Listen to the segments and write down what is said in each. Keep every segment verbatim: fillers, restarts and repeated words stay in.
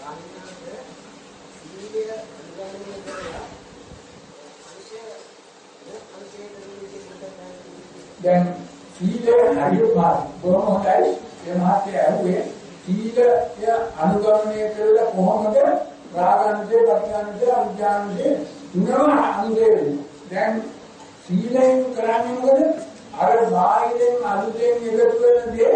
දැන් සීලය හරියට මාත් බොහොම හොඳයි ඒ මාත්‍ය ඇහුවේ සීලය අනුගමනය කරලා කොහොමද රාගානුසය, පටිඝානුසය, අවිජ්ජානුසය තුනම අනුසය වෙන්නේ. දැන් සීලයෙන් කරන්නේ මොකද? අර බාහිරෙන් අලුතෙන් එකතු වෙන දේ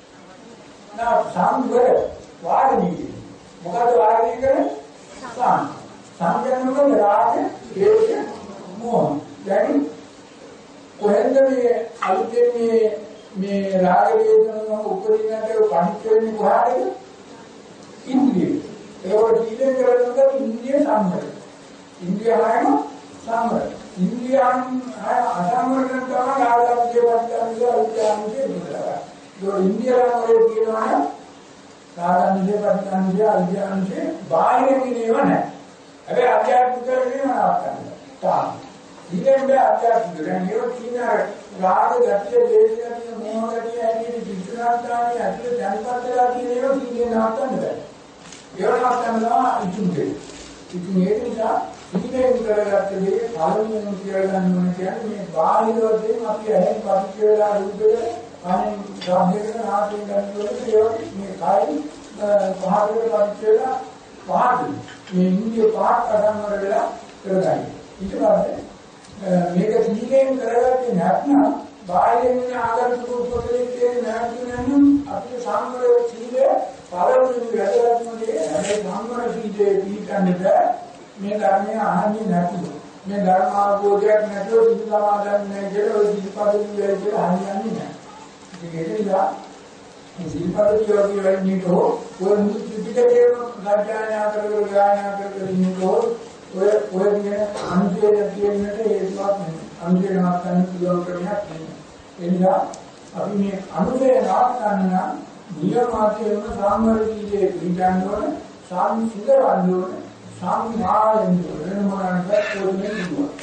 නා සංවර වාරණී. මොකද වාරණී කරන්නේ? සම්. සංයමන රාග, දේශ, මොහ. දැන් කොහෙන්ද මේ අලුතෙන් මේ මේ රාග වේදනා උපදිනට පරිච්ඡ වෙන්නේ කොහාටද? ඉන්ද්‍රිය. ඒවට සීලෙන් කරනකොට ඉන්ද්‍රිය සංවර. ඉන්ද්‍රිය හයම සංවර. ඉන්ද්‍රියන් හය අසංවර කරන තමයි ආදාපිය වර්තනය අවිද්‍යාවන්ගේ විතරයි. ඒ ඉන්ද්‍රියන් වල කියනවා ආදාපිය වර්තනය අවිද්‍යාවන්ගේ බාහිරින් නේව නැහැ. හැබැයි අධ්‍යාත්මික වෙනවා නවත්තන්න. තාම. ඊළඟ අධ්‍යාත්මික රණියෝ කියන රාග ගතිය, දේශ ගතිය, මෝහ ගතිය ඇතුළේ විචාරාන්තාවේ ඇතුළේ දැන්පත්ලා කියන ඒවා සීලෙන් නවත්තන්න බෑ. ඒවා නවත්තන්න ඉතුරුයි. ඉතින් ඒක නිසා සීලෙන් කරගත්ත දේ පළමුවෙන් කියලා ගන්න ඕනේ කියන්නේ මේ බාහිර වශයෙන් අපි ඇහෙන් පරිච්ඡ වෙලා රූපේ අනෙන් ශබ්දයකට නාසයෙන් ගන්නකොට ඒ මේ කායි පහකට පරිච්ඡ වෙලා පහකින් මේ ඉන්දිය පහක් අසංවර වෙලා කරගන්න. ඊට පස්සේ මේක සීලෙන් කරගත්තේ නැත්නම් බාහිරින් ආගන්තුක උපකරණේ තියෙන නැත්නම් අපේ සංවර සීලය පළමුවෙන් වැදගත්ම දේ හැබැයි සංවර සීලේ පිළිගන්නද මේ ධර්මය අහන්නේ නැතුව මේ ධර්ම අවබෝධයක් නැතුව සිත සමාදන් නැහැ කියලා ඔය සිල්පදේ කියලා අහන්නේ නැහැ. ඉතින් ඒක නිසා මේ සිල්පදේ කියෝගේ වෙන්නේතෝ ඔය පිටිකේ ගාඥා කරගෙන ගාඥා කරගෙන ඉන්නකෝ ඔය ඔය කියන අන්තිමට කියන්නට හේතුවක් නැහැ. අන්තිමට නවත්තන්න පුළුවන් ක්‍රමයක් නැහැ. ඒ නිසා අපි මේ අනුසය නවත්තන්න නම් නියමාතේම සාමර්ථීයේ පිළිගන්න ඕන සාමි සිදවන්න ඕන සාමායන වෙන මොනවාකට කොහොමද